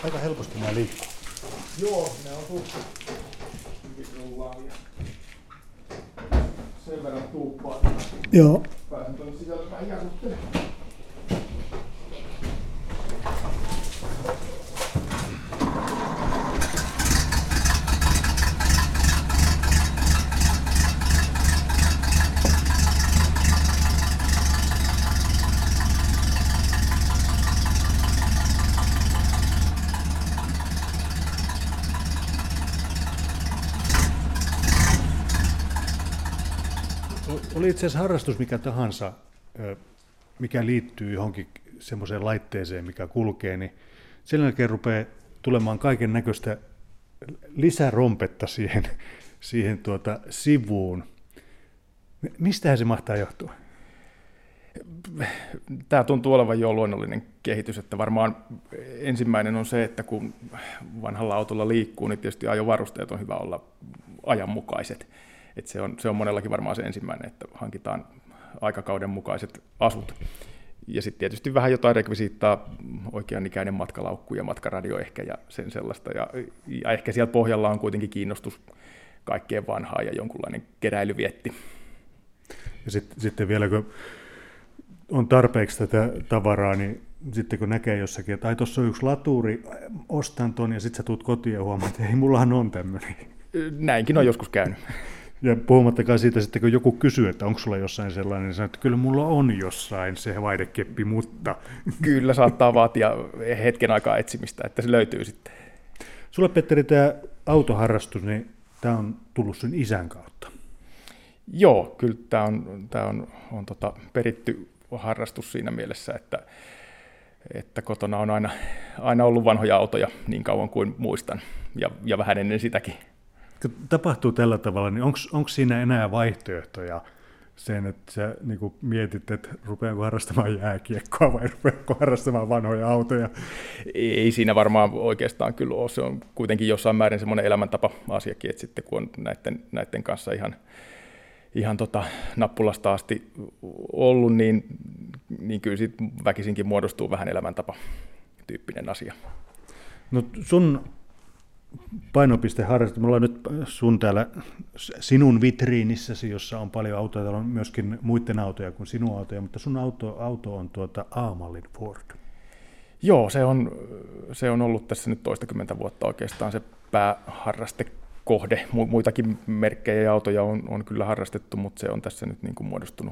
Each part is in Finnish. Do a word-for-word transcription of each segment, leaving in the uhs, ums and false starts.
Aika helposti nämä liikkuu. Joo, ne on suhti hyvin rullaavia. Sen verran tuuppaa. Joo. Pääsen tuonne sisälle vähän jarruttelemaan. Oli itse asiassa harrastus mikä tahansa, mikä liittyy johonkin semmoiseen laitteeseen, mikä kulkee, niin sen jälkeen rupeaa tulemaan kaiken näköistä lisärompetta siihen, siihen tuota sivuun. Mistähän se mahtaa johtua? Tämä tuntuu olevan jo luonnollinen kehitys, että varmaan ensimmäinen on se, että kun vanhalla autolla liikkuu, niin tietysti ajovarusteet on hyvä olla ajanmukaiset. Että se, on, se on monellakin varmaan se ensimmäinen, että hankitaan aikakauden mukaiset asut. Ja sitten tietysti vähän jotain rekvisiittaa, oikeanikäinen matkalaukku ja matkaradio ehkä ja sen sellaista. Ja, ja ehkä siellä pohjalla on kuitenkin kiinnostus kaikkeen vanhaan ja jonkunlainen keräilyvietti. Ja sitten, sitten vielä kun on tarpeeksi tätä tavaraa, niin sitten kun näkee jossakin, että ai tuossa on yksi laturi, ostan ton ja sitten sä tuut kotiin ja huomaat, että ei, mullahan on tämmöinen. Näinkin on joskus käynyt. Ja puhumattakaan siitä sitten, kun joku kysyy, että onko sulla jossain sellainen, niin sanoo, että kyllä mulla on jossain se vaihdekeppi, mutta... Kyllä saattaa vaatia hetken aikaa etsimistä, että se löytyy sitten. Sulle, Petteri, tämä autoharrastus, niin tämä on tullut sun isän kautta. Joo, kyllä tämä on, tämä on, on tota peritty harrastus siinä mielessä, että, että kotona on aina, aina ollut vanhoja autoja niin kauan kuin muistan, ja, ja vähän ennen sitäkin. Kun tapahtuu tällä tavalla, niin onko siinä enää vaihtoehtoja sen, että sä niin kuin mietit, että rupeanko harrastamaan jääkiekkoa vai rupeanko harrastamaan vanhoja autoja? Ei siinä varmaan oikeastaan kyllä ole. Se on kuitenkin jossain määrin semmoinen elämäntapa-asiakin, että sitten kun on näiden, näiden kanssa ihan, ihan tota nappulasta asti ollut, niin, niin kyllä siitä väkisinkin muodostuu vähän elämäntapa-tyyppinen asia. No sun painopisteharrastus, me ollaan nyt sun täällä sinun vitriinissäsi, jossa on paljon autoja, täällä on myöskin muiden autoja kuin sinun autoja, mutta sun auto, auto on tuota A-mallin Ford. Joo, se on, se on ollut tässä nyt toistakymmentä vuotta oikeastaan se pääharrastekohde. Muitakin merkkejä ja autoja on, on kyllä harrastettu, mutta se on tässä nyt niin kuin muodostunut,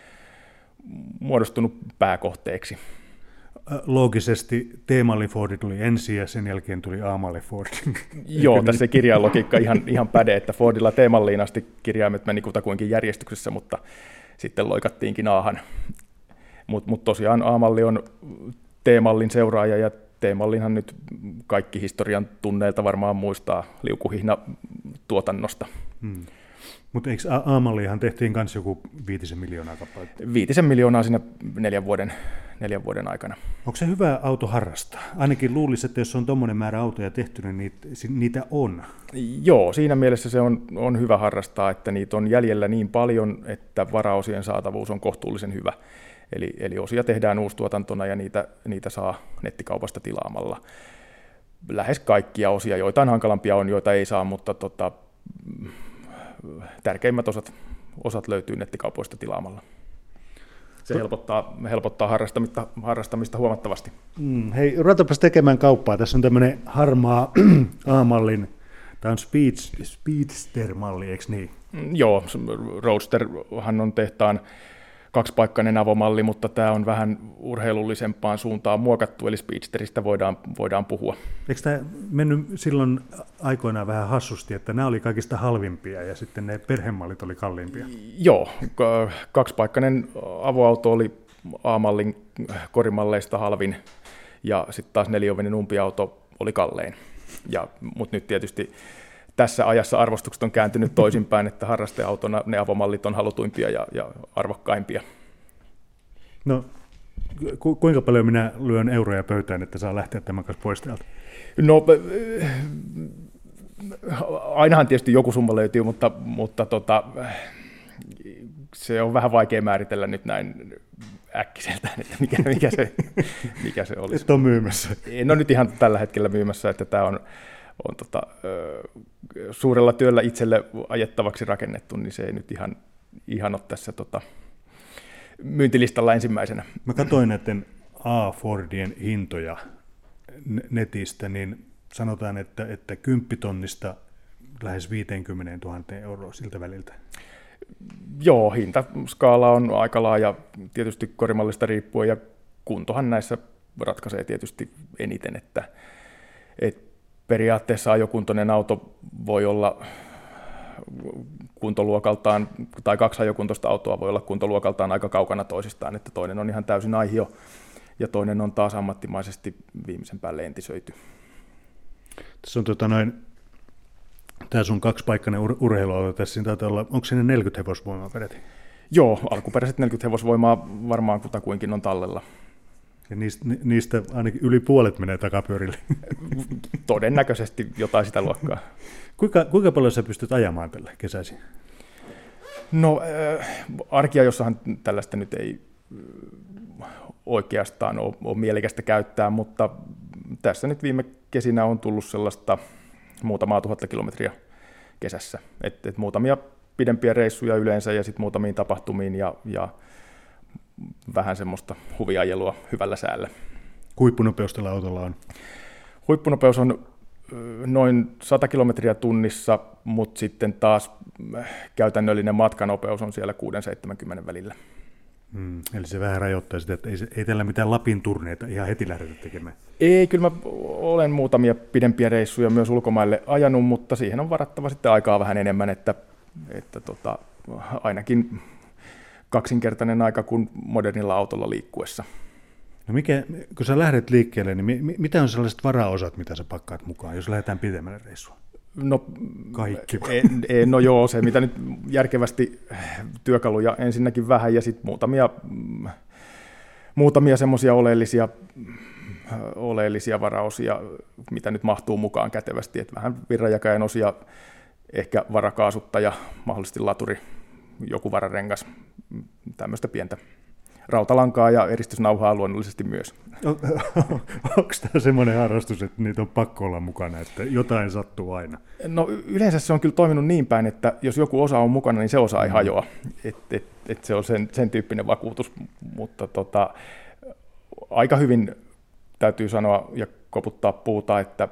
muodostunut pääkohteeksi. Loogisesti T-mallin Fordi tuli ensin ja sen jälkeen tuli A-mallin Ford. Joo, tässä se kirjan logiikka ihan, ihan päde, että Fordilla T-malliin asti kirjaimet meni kutakuinkin järjestyksessä, mutta sitten loikattiinkin Ahan. Mutta mut tosiaan A-malli on T-mallin seuraaja ja T-mallinhan nyt kaikki historian tunneilta varmaan muistaa liukuhihna tuotannosta. Hmm. Mutta eikö A-mallihan tehtiin myös joku viitisen miljoonaa kappaletta? Viitisen miljoonaa siinä neljän vuoden, neljän vuoden aikana. Onko se hyvä auto harrastaa? Ainakin luulisi, että jos on tuommoinen määrä autoja tehty, niin niitä, niitä on. Joo, siinä mielessä se on, on hyvä harrastaa, että niitä on jäljellä niin paljon, että varaosien saatavuus on kohtuullisen hyvä. Eli, eli osia tehdään uustuotantona ja niitä, niitä saa nettikaupasta tilaamalla. Lähes kaikkia osia, joitain hankalampia on, joita ei saa, mutta tota, tärkeimmät osat, osat löytyy nettikaupoista tilaamalla. Se helpottaa, helpottaa harrastamista, harrastamista huomattavasti. Mm, hei, ruvetaanpas tekemään kauppaa. Tässä on tämmöinen harmaa A-mallin, tämä on speed, Speedster-malli, eikö niin? Mm, joo, Roadsterhan on tehtaan kaksipaikkainen avomalli, mutta tämä on vähän urheilullisempaan suuntaan muokattu, eli Speedsteristä voidaan, voidaan puhua. Eikö tämä mennyt silloin aikoinaan vähän hassusti, että nämä oli kaikista halvimpia ja sitten ne perhemallit oli kalliimpia? Joo, kaksipaikkainen avoauto oli A-mallin korimalleista halvin ja sitten taas neliovinen umpiauto oli kallein. Ja, mutta nyt tietysti tässä ajassa arvostukset on kääntynyt toisinpäin, että harrasteautona ne avomallit on halutuimpia ja, ja arvokkaimpia. No, ku, kuinka paljon minä lyön euroja pöytään, että saa lähteä tämän kanssa pois täältä? No, ainahan tietysti joku summa löytyy, mutta, mutta tota, se on vähän vaikea määritellä nyt näin äkkiseltään, että mikä, mikä, se, mikä se olisi. Et ole myymässä. En ole nyt ihan tällä hetkellä myymässä, että tämä on, on tota, suurella työllä itselle ajettavaksi rakennettu, niin se ei nyt ihan, ihan ole tässä tota, myyntilistalla ensimmäisenä. Mä katsoin näiden A-Fordien hintoja netistä, niin sanotaan, että, että kymppitonnista lähes viisikymmentätuhatta euroa siltä väliltä. Joo, hintaskaala on aika laaja, tietysti korimallista riippuen, ja kuntohan näissä ratkaisee tietysti eniten, että, että periaatteessa ajokuntoinen auto voi olla kuntoluokaltaan, tai kaksi ajokuntoista autoa voi olla kuntoluokaltaan aika kaukana toisistaan, että toinen on ihan täysin aihio, ja toinen on taas ammattimaisesti viimeisen päälle entisöity. Tässä on tota noin, tämä sun kaksipaikkainen ur- urheiluauto, tässä siinä taitaa olla, onko siinä neljäkymmentä hevosvoimaa peräti? Joo, alkuperäiset neljäkymmentä hevosvoimaa varmaan kutakuinkin on tallella. Ja niistä, niistä ainakin yli puolet menee takapyörille. Todennäköisesti jotain sitä luokkaa. Kuinka, kuinka paljon sä pystyt ajamaan tällä kesäisin? No äh, arkia, jossahan tällaista nyt ei äh, oikeastaan ole, ole mielekästä käyttää, mutta tässä nyt viime kesinä on tullut sellaista muutamaa tuhatta kilometriä kesässä. Et, et muutamia pidempiä reissuja yleensä ja sitten muutamiin tapahtumiin ja, ja vähän semmoista huviajelua hyvällä säällä. Huippunopeus tällä autolla on? Huippunopeus on noin sata kilometriä tunnissa, mutta sitten taas käytännöllinen matkanopeus on siellä kuusi seitsemänkymmentä välillä. Hmm, eli se vähän rajoittaa sitä, että ei, ei tällä mitään Lapin turneita ihan heti lähdetä tekemään. Ei, kyllä mä olen muutamia pidempiä reissuja myös ulkomaille ajanut, mutta siihen on varattava sitten aikaa vähän enemmän, että, että tota, ainakin kaksinkertainen aika kuin modernilla autolla liikkuessa. No mikä, kun sä lähdet liikkeelle, niin mi, mitä on sellaiset varaosat, mitä sä pakkaat mukaan, jos lähdetään pidemmälle reissua? No, kaikki. En, en, no joo, se mitä nyt järkevästi työkaluja ensinnäkin vähän ja sitten muutamia, muutamia semmoisia oleellisia, oleellisia varaosia, mitä nyt mahtuu mukaan kätevästi, että vähän virranjakajan osia, ehkä varakaasuttaja, mahdollisesti laturi, joku vararengas, tämmöistä pientä. Rautalankaa ja eristysnauhaa luonnollisesti myös. Onko tämä semmoinen harrastus, että niitä on pakko olla mukana, että jotain sattuu aina? No yleensä se on kyllä toiminut niin päin, että jos joku osa on mukana, niin se osa ei hajoa. Et, et, et se on sen, sen tyyppinen vakuutus, mutta tota, aika hyvin täytyy sanoa ja koputtaa puuta, että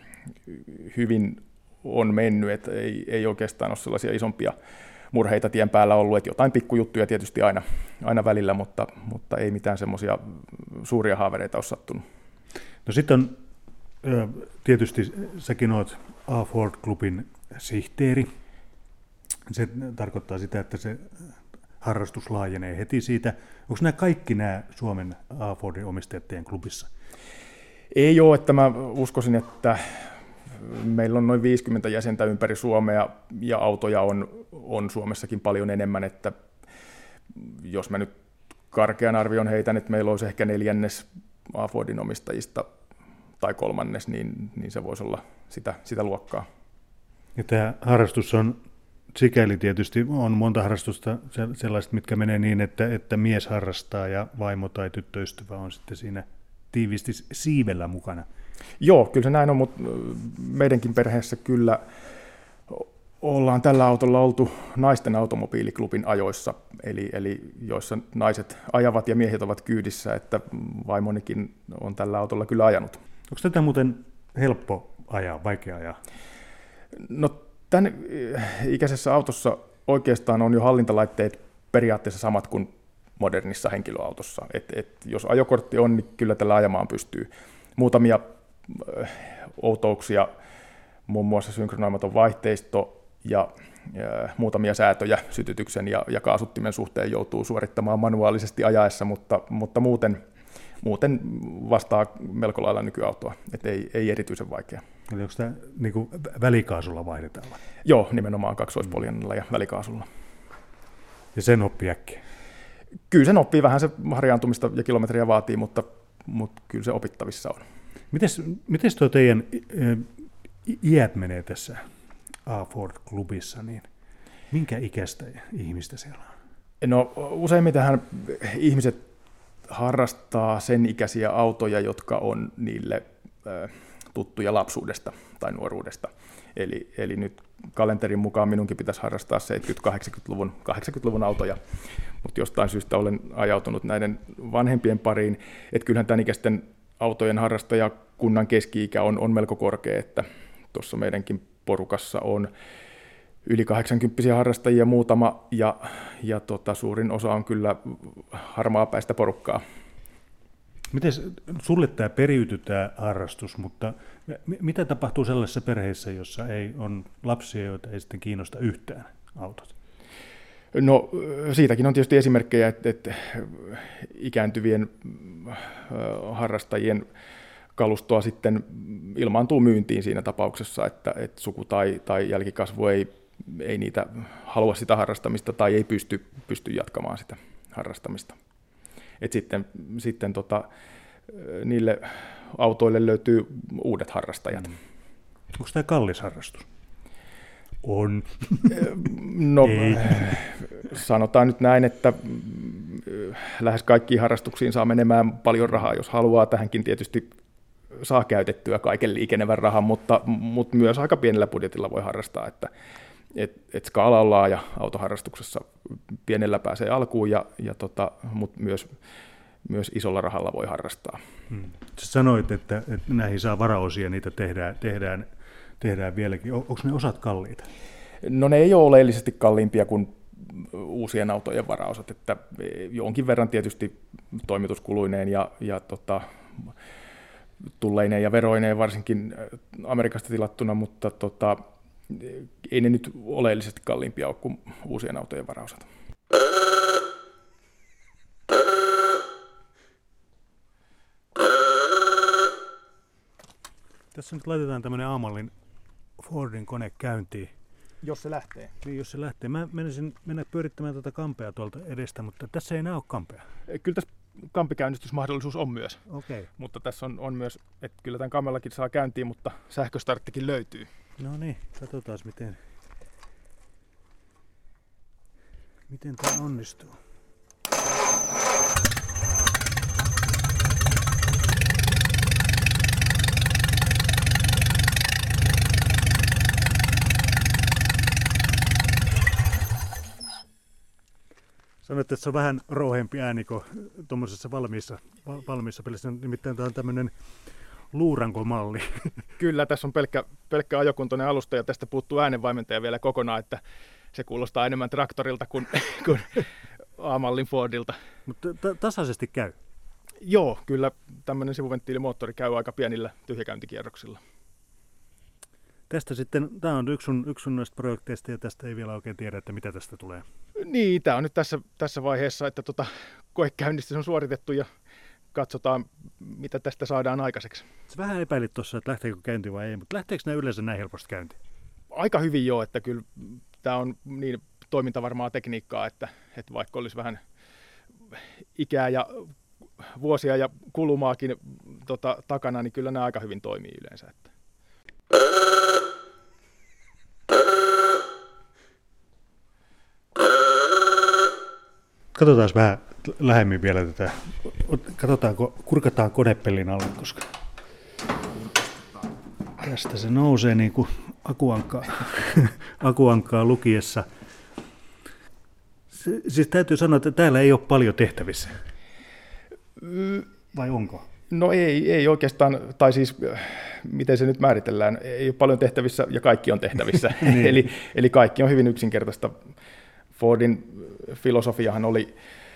hyvin on mennyt, että ei, ei oikeastaan ole sellaisia isompia murheita tien päällä ollut, että jotain pikkujuttuja tietysti aina, aina välillä, mutta, mutta ei mitään semmoisia suuria haavereita ole sattunut. No sitten on tietysti, säkin olet A-Ford-klubin sihteeri. Se tarkoittaa sitä, että se harrastus laajenee heti siitä. Onko nämä kaikki nämä Suomen A-Fordin omistajat teidän klubissa? Ei ole, että mä uskoisin, että meillä on noin viisikymmentä jäsentä ympäri Suomea ja autoja on, on Suomessakin paljon enemmän, että jos mä nyt karkean arvion heitän, että meillä olisi ehkä neljännes A-Fordin omistajista tai kolmannes, niin, niin se voisi olla sitä, sitä luokkaa. Ja tämä harrastus on sikäli tietysti, on monta harrastusta sellaista, mitkä menee niin, että, että mies harrastaa ja vaimo tai tyttöystävä on sitten siinä tiiviisti siivellä mukana. Joo, kyllä se näin on, mutta meidänkin perheessä kyllä ollaan tällä autolla oltu naisten automobiiliklubin ajoissa, eli, eli joissa naiset ajavat ja miehet ovat kyydissä, että vaimonikin on tällä autolla kyllä ajanut. Onko tätä muuten helppo ajaa, vaikea ajaa? No tämän ikäisessä autossa oikeastaan on jo hallintalaitteet periaatteessa samat kuin modernissa henkilöautossa. Et, et jos ajokortti on, niin kyllä tällä ajamaan pystyy. Muutamia outouksia, muun muassa synkronoimaton vaihteisto ja, ja muutamia säätöjä sytytyksen ja, ja kaasuttimen suhteen joutuu suorittamaan manuaalisesti ajaessa, mutta, mutta muuten, muuten vastaa melko lailla nykyautoa, et ei, ei erityisen vaikea. Eli onko tämä niin kuin välikaasulla vaihdetaan? Joo, nimenomaan kaksoispoljannilla ja välikaasulla. Ja sen oppii äkkiä? Kyllä sen oppii, vähän se harjaantumista ja kilometriä vaatii, mutta, mutta kyllä se opittavissa on. Mites, mites tuo teidän iät menee tässä A-Ford-klubissa, niin minkä ikäistä ihmistä siellä on? No useimmitenhan ihmiset harrastaa sen ikäisiä autoja, jotka on niille äh, tuttuja lapsuudesta tai nuoruudesta. Eli, eli nyt kalenterin mukaan minunkin pitäisi harrastaa seitsemänkymmentä-kahdeksankymmentäluvun kahdeksankymmentäluvun autoja, mutta jostain syystä olen ajautunut näiden vanhempien pariin. Että kyllähän tämän ikäisten autojen harrastajakunnan keski-ikä on, on melko korkea, että tuossa meidänkin porukassa on yli kahdeksankymppisiä harrastajia muutama, ja, ja tota, suurin osa on kyllä harmaapäistä porukkaa. Miten sulle tämä periytyy tämä harrastus, mutta mitä tapahtuu sellaisissa perheissä, jossa ei on lapsia, joita ei sitten kiinnosta yhtään autot? No siitäkin on tietysti esimerkkejä, että, että ikääntyvien harrastajien kalustoa sitten ilmaantuu myyntiin siinä tapauksessa, että, että suku tai, tai jälkikasvu ei, ei niitä halua sitä harrastamista tai ei pysty, pysty jatkamaan sitä harrastamista. Et sitten sitten tota, niille autoille löytyy uudet harrastajat. Mm. Onko tämä kallis harrastus? On. No sanotaan nyt näin, että lähes kaikkiin harrastuksiin saa menemään paljon rahaa, jos haluaa. Tähänkin tietysti saa käytettyä kaiken liikenevän rahan, mutta, mutta myös aika pienellä budjetilla voi harrastaa, että et, et skaala on laaja autoharrastuksessa. Pienellä pääsee alkuun, ja, ja tota, mutta myös, myös isolla rahalla voi harrastaa. Hmm. Sä sanoit, että, että näihin saa varaosia, niitä tehdään, tehdään, tehdään vieläkin. Onko ne osat kalliita? No ne ei ole oleellisesti kalliimpia kuin uusien autojen varaosat, että jonkin verran tietysti toimituskuluineen ja, ja tota, tulleineen ja veroineen varsinkin Amerikasta tilattuna, mutta tota, ei ne nyt oleellisesti kalliimpia ole kuin uusien autojen varaosat. Tässä nyt laitetaan tämmöinen A-mallin Fordin kone käyntiin. Jos se lähtee. Niin, jos se lähtee. Mä menisin mennä pyörittämään tuota kampea tuolta edestä, mutta tässä ei enää ole kampea. Kyllä tässä kampikäynnistysmahdollisuus on myös. Okei. Mutta tässä on, on myös, että kyllä tämän kamellakin saa käyntiin, mutta sähköstarttikin löytyy. No niin, katsotaan miten, miten tämä onnistuu. Sanoit, että se on vähän rouhempi ääni kuin tuommoisessa valmiissa, valmiissa pelissä. Nimittäin tämä on tämmöinen luurankomalli. Kyllä, tässä on pelkkä, pelkkä ajokuntoinen alusta ja tästä puuttuu äänenvaimentaja vielä kokonaan, että se kuulostaa enemmän traktorilta kuin, kuin A-mallin Fordilta. Mutta t- tasaisesti käy? Joo, kyllä tämmöinen sivuventtiilimoottori käy aika pienillä tyhjäkäyntikierroksilla. Tästä sitten, tämä on yksi sun, yksi sun noista projekteista ja tästä ei vielä oikein tiedä, että mitä tästä tulee. Niin, tämä on nyt tässä, tässä vaiheessa, että tota, koekäynnistys on suoritettu ja katsotaan, mitä tästä saadaan aikaiseksi. Sä vähän epäilit tuossa, että lähteekö käyntiin vai ei, mutta lähteekö nämä yleensä näin helposti käyntiin? Aika hyvin joo, että kyllä tämä on niin toimintavarmaa tekniikkaa, että, että vaikka olisi vähän ikää ja vuosia ja kulumaakin tota, takana, niin kyllä nämä aika hyvin toimii yleensä. Että. Katsotaan vähän lähemmin vielä tätä. Katsotaanko, kurkataan konepellin alle, koska tästä se nousee niin kuin akuankkaa, akuankkaa lukiessa. Se, siis täytyy sanoa, että täällä ei ole paljon tehtävissä. Vai onko? No ei, ei oikeastaan, tai siis miten se nyt määritellään, ei ole paljon tehtävissä ja kaikki on tehtävissä. niin. eli, eli kaikki on hyvin yksinkertaista. Fordin filosofiahan oli,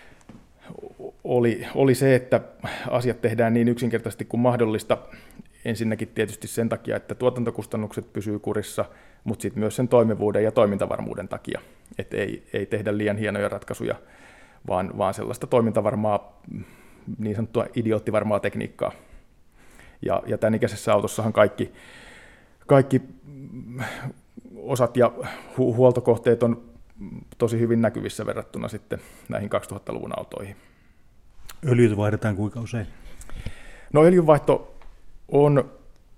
oli, oli se, että asiat tehdään niin yksinkertaisesti kuin mahdollista. Ensinnäkin tietysti sen takia, että tuotantokustannukset pysyy kurissa, mutta sitten myös sen toimivuuden ja toimintavarmuuden takia. Että ei, ei tehdä liian hienoja ratkaisuja, vaan, vaan sellaista toimintavarmaa, niin sanottua idioottivarmaa tekniikkaa. Ja, ja tämän ikäisessä autossahan kaikki, kaikki osat ja hu- huoltokohteet on tosi hyvin näkyvissä verrattuna sitten näihin kaksituhattaluvun autoihin. Öljyt vaihdetaan kuinka usein? No öljynvaihto on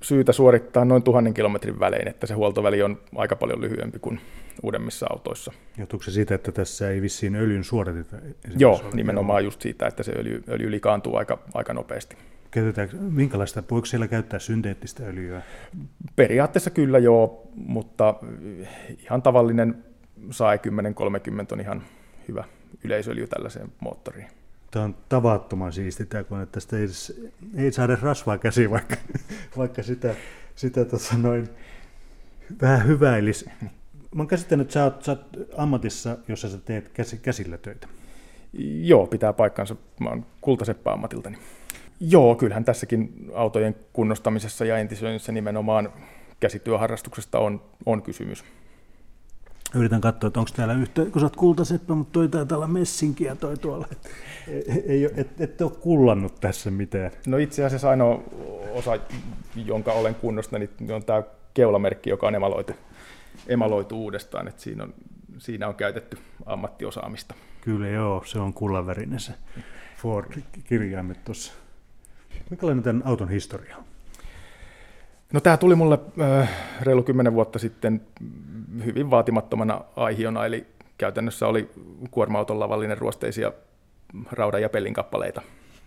syytä suorittaa noin tuhannen kilometrin välein, että se huoltoväli on aika paljon lyhyempi kuin uudemmissa autoissa. Johtuuko se siitä, että tässä ei vissiin öljyn suoriteta? Joo, nimenomaan just siitä, että se öljy, öljy likaantuu aika, aika nopeasti. Käytetäänkö, minkälaista, voiko siellä käyttää synteettistä öljyä? Periaatteessa kyllä joo, mutta ihan tavallinen S A E kymmenen kolmekymmentä on ihan hyvä yleisöljy tällaiseen moottoriin. Tämä on tavattoman siisti tämä kone, että tästä ei, ei saada rasvaa käsiin, vaikka, vaikka sitä, sitä tota noin, vähän hyväilisi. Mä oon käsittänyt, että sä oot, sä oot ammatissa, jossa sä teet käs, käsillä töitä. Joo, pitää paikkansa. Mä oon kultaseppä ammatiltani. Joo, kyllähän tässäkin autojen kunnostamisessa ja entisöinnissä nimenomaan käsityöharrastuksesta on, on kysymys. Yritän katsoa, että onko täällä yhtä, kun sä oot kultaseppä, mutta toi taitaa olla messinki ja toi tuolla. Ei, ei, et, et ole kullannut tässä mitään. No itse asiassa ainoa osa, jonka olen kunnostanut, niin on tämä keulamerkki, joka on emaloitu, emaloitu uudestaan. Et siinä, on, siinä on käytetty ammattiosaamista. Kyllä joo, se on kullanvärinen se Ford-kirjaimet tuossa. Minkälainen tämän auton historia on? No tämä tuli mulle äh, reilu kymmenen vuotta sitten hyvin vaatimattomana aihiona, eli käytännössä oli kuorma-auton lavallinen ruosteisia raudan ja pellin kappaleita.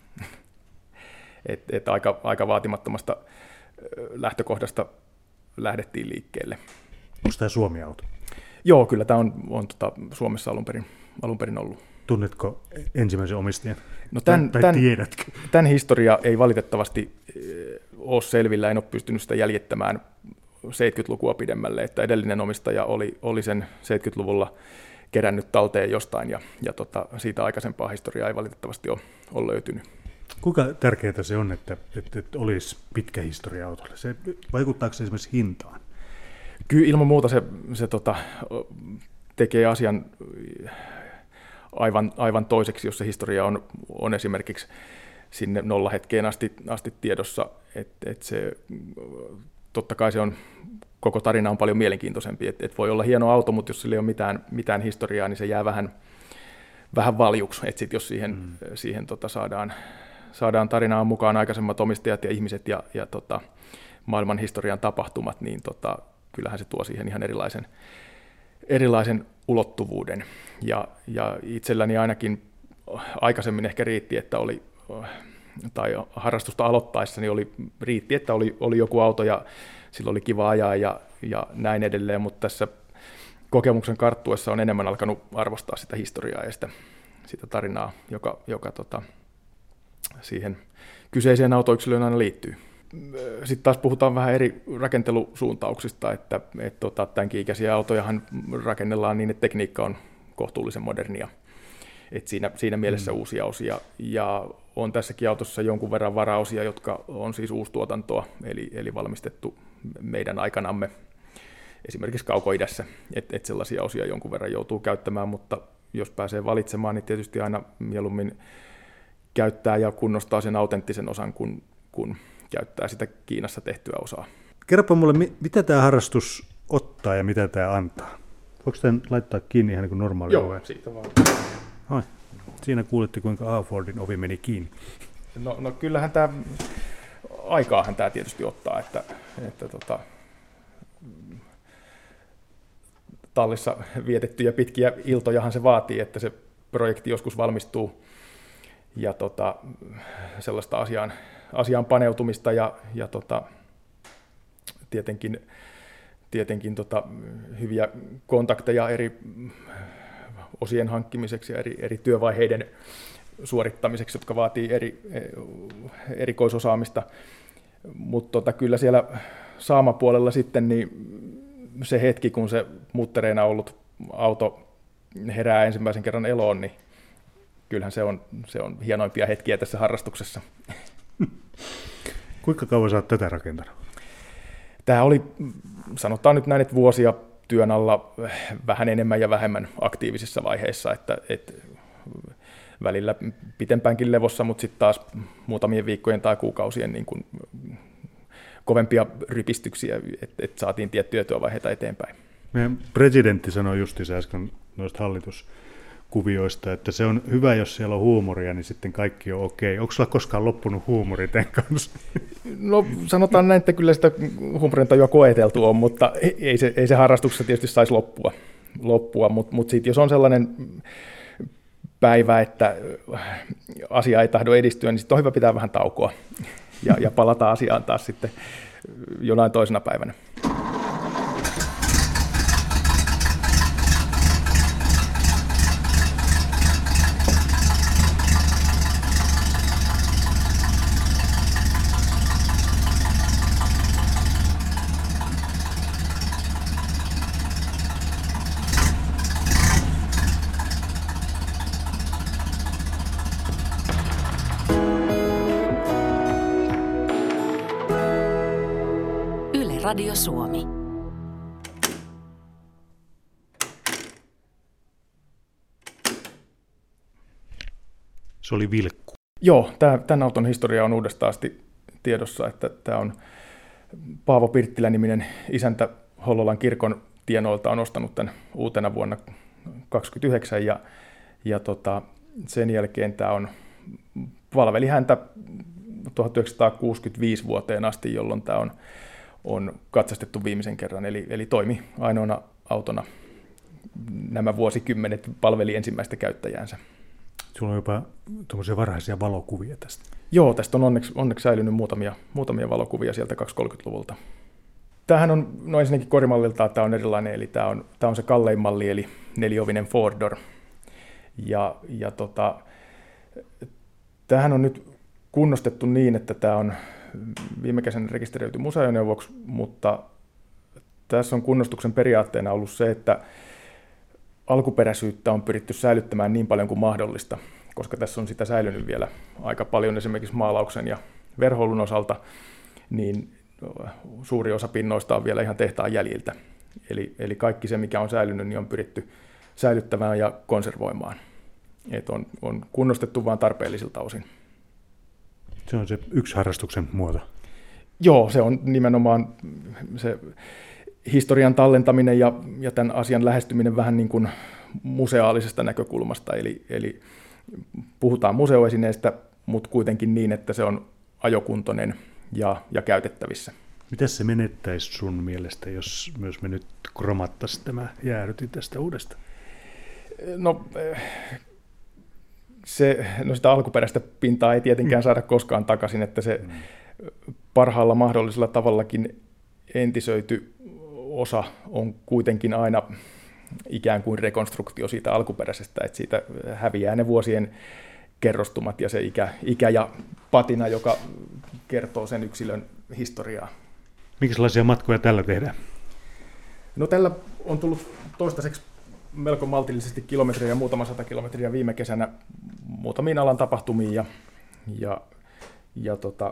et, et aika, aika vaatimattomasta lähtökohdasta lähdettiin liikkeelle. Onko tämä Suomi-auto? Joo, kyllä tämä on, on tota, Suomessa alun perin, alun perin ollut. Tunnetko ensimmäisen omistajan? No tämän, tai tämän, tiedätkö? Tämän historia ei valitettavasti ole selvillä, en ole pystynyt sitä jäljittämään seitsemänkymmentälukua pidemmälle, että edellinen omistaja oli, oli sen seitsemänkymmentäluvulla kerännyt talteen jostain, ja, ja tota, siitä aikaisempaa historiaa ei valitettavasti ole, ole löytynyt. Kuinka tärkeää se on, että, että, että olisi pitkä historia autolle? Se, vaikuttaako se esimerkiksi hintaan? Kyllä ilman muuta se, se tota, tekee asian aivan, aivan toiseksi, jos se historia on, on esimerkiksi sinne nollahetkeen asti, asti tiedossa, että et se, totta kai se on, koko tarina on paljon mielenkiintoisempi, että et voi olla hieno auto, mutta jos sillä ei ole mitään, mitään historiaa, niin se jää vähän, vähän valjuksi, että sit jos siihen, mm. siihen tota saadaan, saadaan tarinaan mukaan aikaisemmat omistajat ja ihmiset ja, ja tota, maailman historian tapahtumat, niin tota, kyllähän se tuo siihen ihan erilaisen, erilaisen ulottuvuuden. Ja, ja itselläni ainakin aikaisemmin ehkä riitti, että oli, tai harrastusta aloittaessani oli, riitti, että oli, oli joku auto ja sillä oli kiva ajaa ja, ja näin edelleen, mutta tässä kokemuksen karttuessa on enemmän alkanut arvostaa sitä historiaa ja sitä, sitä tarinaa, joka, joka tota, siihen kyseiseen autoyksilöön aina liittyy. Sitten taas puhutaan vähän eri rakentelusuuntauksista, että et, tota, tämänkin ikäisiä autojahan rakennellaan niin, että tekniikka on kohtuullisen modernia. Et siinä, siinä mielessä mm. uusia osia. Ja on tässäkin autossa jonkun verran varaosia, jotka on siis uustuotantoa, eli, eli valmistettu meidän aikanamme esimerkiksi kaukoidässä. Että et sellaisia osia jonkun verran joutuu käyttämään, mutta jos pääsee valitsemaan, niin tietysti aina mieluummin käyttää ja kunnostaa sen autenttisen osan, kun, kun käyttää sitä Kiinassa tehtyä osaa. Kerropa mulle, mitä tämä harrastus ottaa ja mitä tämä antaa? Voiko tämän laittaa kiinni ihan niin kuin normaali Joo, ove? siitä vaan. Ai, siinä kuulitte, kuinka A. Fordin ovi meni kiinni. No, no kyllähän tämä, aikaahan tämä tietysti ottaa, että, että tota, tallissa vietettyjä pitkiä iltojahan se vaatii, että se projekti joskus valmistuu ja tota, sellaista asiaan, asiaan paneutumista ja, ja tota, tietenkin, tietenkin tota, hyviä kontakteja eri osien hankkimiseksi ja eri, eri työvaiheiden suorittamiseksi, jotka vaatii eri, erikoisosaamista, mutta tota, kyllä siellä saamapuolella sitten niin se hetki, kun se muttereina ollut auto herää ensimmäisen kerran eloon, niin kyllähän se on, se on hienoimpia hetkiä tässä harrastuksessa. Kuinka kauan sä oot tätä rakentanut? Tämä oli, sanotaan nyt näin, että vuosia työn alla vähän enemmän ja vähemmän aktiivisissa vaiheissa, että, että välillä pitempäänkin levossa, mutta sitten taas muutamien viikkojen tai kuukausien niin kuin kovempia rypistyksiä, että, että saatiin tiettyjä työvaiheita eteenpäin. Meidän presidentti sanoi justiinsa äsken noista hallitus kuvioista, että se on hyvä, jos siellä on huumoria, niin sitten kaikki on okei. Onko sulla koskaan loppunut huumori tämän kanssa? No sanotaan näin, että kyllä sitä huumorintajua koeteltu on, mutta ei se, ei se harrastuksessa tietysti saisi loppua, loppua. mutta mut sitten jos on sellainen päivä, että asia ei tahdo edistyä, niin sitten on hyvä pitää vähän taukoa ja, ja palata asiaan taas sitten jonain toisena päivänä. Radio Suomi. Se oli vilkku. Joo, tämä, tämän auton historia on uudestaan asti tiedossa, että tämä on Paavo Pirttilä-niminen isäntä Hollolan kirkon tienoilta on ostanut tämän uutena vuonna kaksikymmentäyhdeksän ja, ja tota, sen jälkeen tämä on, palveli häntä tuhatyhdeksänsataakuusikymmentäviisi vuoteen asti, jolloin tämä on on katsastettu viimeisen kerran, eli, eli toimi ainoana autona nämä vuosikymmenet, palveli ensimmäistä käyttäjäänsä. Sulla on jopa tuommoisia varhaisia valokuvia tästä. Joo, tästä on onneksi, onneksi säilynyt muutamia, muutamia valokuvia sieltä kaksikymmentä-kolmekymmentäluvulta. Tämähän on, no ensinnäkin korimalliltaan tämä on erilainen, eli tämä on, tämä on se kallein malli, eli neliovinen four door. Ja, ja tota, tämähän on nyt kunnostettu niin, että tämä on viime kesänä rekisteröity museoneuvoksi, mutta tässä on kunnostuksen periaatteena ollut se, että alkuperäisyyttä on pyritty säilyttämään niin paljon kuin mahdollista, koska tässä on sitä säilynyt vielä aika paljon esimerkiksi maalauksen ja verhoilun osalta, niin suuri osa pinnoista on vielä ihan tehtaan jäljiltä. Eli, eli kaikki se, mikä on säilynyt, niin on pyritty säilyttämään ja konservoimaan. Et on, on kunnostettu vain tarpeellisilta osin. Se on se yksi harrastuksen muoto. Joo, se on nimenomaan se historian tallentaminen ja, ja tämän asian lähestyminen vähän niin kuin museaalisesta näkökulmasta. Eli, eli puhutaan museoesineestä, mutta kuitenkin niin, että se on ajokuntoinen ja, ja käytettävissä. Mitäs se menettäisi sun mielestä, jos myös me nyt kromattaisiin tämä jäädytin tästä uudestaan? No, se, no sitä alkuperäistä pintaa ei tietenkään saada koskaan takaisin, että se parhaalla mahdollisella tavallakin entisöity osa on kuitenkin aina ikään kuin rekonstruktio siitä alkuperäisestä, että siitä häviää ne vuosien kerrostumat ja se ikä, ikä ja patina, joka kertoo sen yksilön historiaa. Minkälaisia matkoja tällä tehdään? No tällä on tullut toistaiseksi melko maltillisesti kilometriä, muutama sata kilometriä viime kesänä muutamiin alan tapahtumiin ja, ja, ja tota,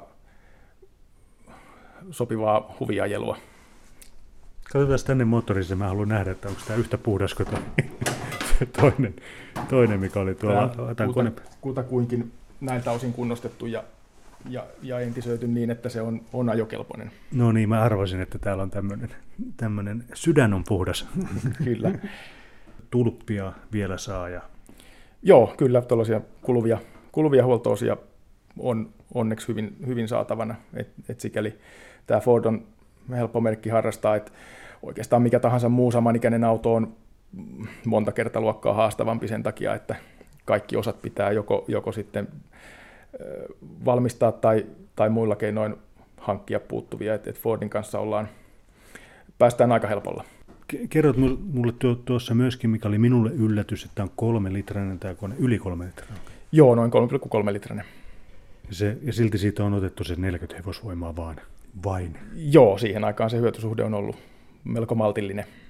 sopivaa huviajelua. Katsotaan tänne moottorissa, mä haluan nähdä, että onko tämä yhtä puhdas kuin toinen, toinen, mikä oli tuolla. Kuta, kutakuinkin näiltä osin kunnostettu ja, ja, ja entisöity niin, että se on, on ajokelpoinen. No niin, mä arvasin, että täällä on tämmöinen, tämmöinen sydän on puhdas. Kyllä. Tulppia vielä saa. Ja... Joo, kyllä, tuollaisia kuluvia, kuluvia huolto-osia on onneksi hyvin, hyvin saatavana, että et sikäli tämä Ford on helppo merkki harrastaa, että oikeastaan mikä tahansa muu samanikäinen auto on monta kertaluokkaa haastavampi sen takia, että kaikki osat pitää joko, joko sitten valmistaa tai, tai muilla keinoin hankkia puuttuvia, että et Fordin kanssa ollaan, päästään aika helpolla. Kerrot mulle tuossa myöskin, mikä oli minulle yllätys, että on kolme litrainen tämä kone, yli kolme litrainen. Joo, noin kolme pilkku kolme litrainen. Se, ja silti siitä on otettu se neljäkymmentä hevosvoimaa vaan, vain. Joo, siihen aikaan se hyötysuhde on ollut melko maltillinen.